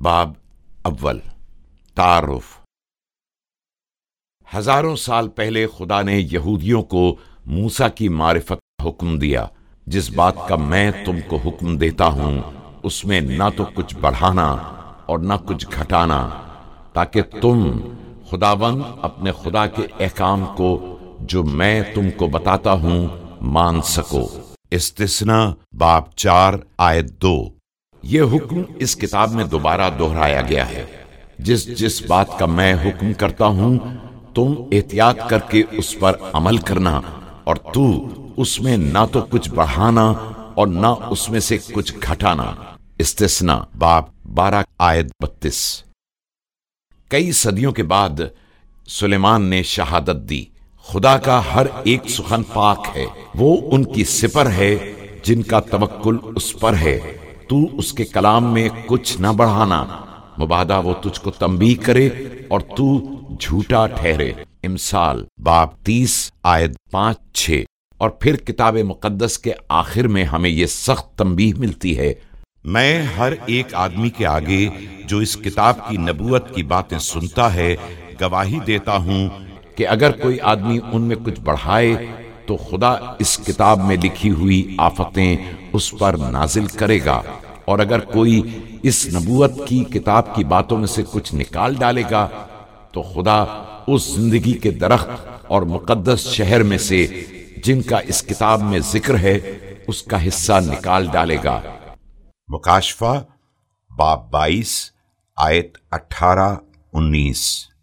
باب اول تعارف۔ ہزاروں سال پہلے خدا نے یہودیوں کو موسیٰ کی معرفت کا حکم دیا۔ جس بات کا میں تم کو حکم دیتا ہوں اس میں نہ تو کچھ بڑھانا اور نہ کچھ گھٹانا، تاکہ تم خداوند اپنے خدا کے احکام کو جو میں تم کو بتاتا ہوں مان سکو۔ استثناء باب 4 آیت 2۔ یہ حکم اس کتاب میں دوبارہ دہرایا گیا ہے۔ جس بات کا میں حکم کرتا ہوں تم احتیاط کر کے اس پر عمل کرنا، اور تو اس میں نہ تو کچھ بڑھانا اور نہ اس میں سے کچھ گھٹانا۔ استثناء باب 12 آیت 32۔ کئی صدیوں کے بعد سلیمان نے شہادت دی، خدا کا ہر ایک سخن پاک ہے، وہ ان کی سپر ہے جن کا توکل اس پر ہے، تو اس کے کلام میں کچھ نہ بڑھانا، مبادا وہ تجھ کو تنبیہ کرے اور تو جھوٹا ٹھہرے۔ امثال باب 30 آیت 5-6۔ اور پھر کتاب مقدس کے آخر میں ہمیں یہ سخت تنبیہ ملتی ہے، میں ہر ایک آدمی کے آگے جو اس کتاب کی نبوت کی باتیں سنتا ہے گواہی دیتا ہوں کہ اگر کوئی آدمی ان میں کچھ بڑھائے تو خدا اس کتاب میں لکھی ہوئی آفتیں اس پر نازل کرے گا، اور اگر کوئی اس نبوت کی کتاب کی باتوں میں سے کچھ نکال ڈالے گا تو خدا اس زندگی کے درخت اور مقدس شہر میں سے جن کا اس کتاب میں ذکر ہے اس کا حصہ نکال ڈالے گا۔ مکاشفہ باب 22 آیت 18-19۔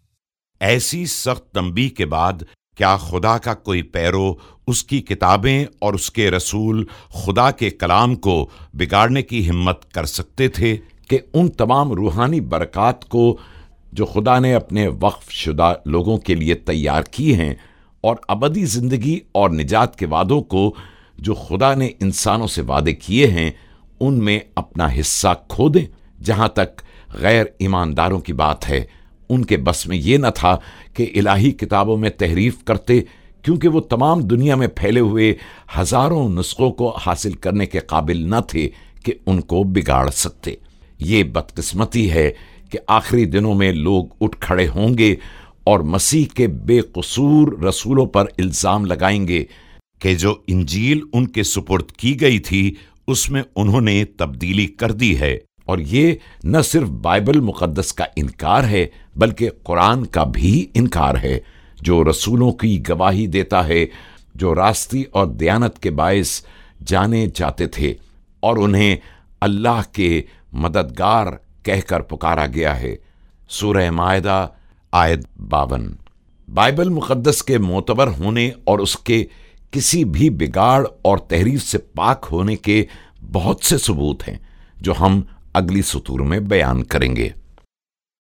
ایسی سخت تنبیہ کے بعد کیا خدا کا کوئی پیرو اس کی کتابیں اور اس کے رسول خدا کے کلام کو بگاڑنے کی ہمت کر سکتے تھے کہ ان تمام روحانی برکات کو جو خدا نے اپنے وقف شدہ لوگوں کے لیے تیار کی ہیں اور ابدی زندگی اور نجات کے وعدوں کو جو خدا نے انسانوں سے وعدے کیے ہیں ان میں اپنا حصہ کھو دیں؟ جہاں تک غیر ایمانداروں کی بات ہے، ان کے بس میں یہ نہ تھا کہ الہی کتابوں میں تحریف کرتے، کیونکہ وہ تمام دنیا میں پھیلے ہوئے ہزاروں نسخوں کو حاصل کرنے کے قابل نہ تھے کہ ان کو بگاڑ سکتے۔ یہ بدقسمتی ہے کہ آخری دنوں میں لوگ اٹھ کھڑے ہوں گے اور مسیح کے بے قصور رسولوں پر الزام لگائیں گے کہ جو انجیل ان کے سپرد کی گئی تھی اس میں انہوں نے تبدیلی کر دی ہے۔ اور یہ نہ صرف بائبل مقدس کا انکار ہے بلکہ قرآن کا بھی انکار ہے، جو رسولوں کی گواہی دیتا ہے جو راستی اور دیانت کے باعث جانے جاتے تھے، اور انہیں اللہ کے مددگار کہہ کر پکارا گیا ہے۔ سورہ مائدہ آیت 52۔ بائبل مقدس کے معتبر ہونے اور اس کے کسی بھی بگاڑ اور تحریف سے پاک ہونے کے بہت سے ثبوت ہیں جو ہم اگلی سطور میں بیان کریں گے۔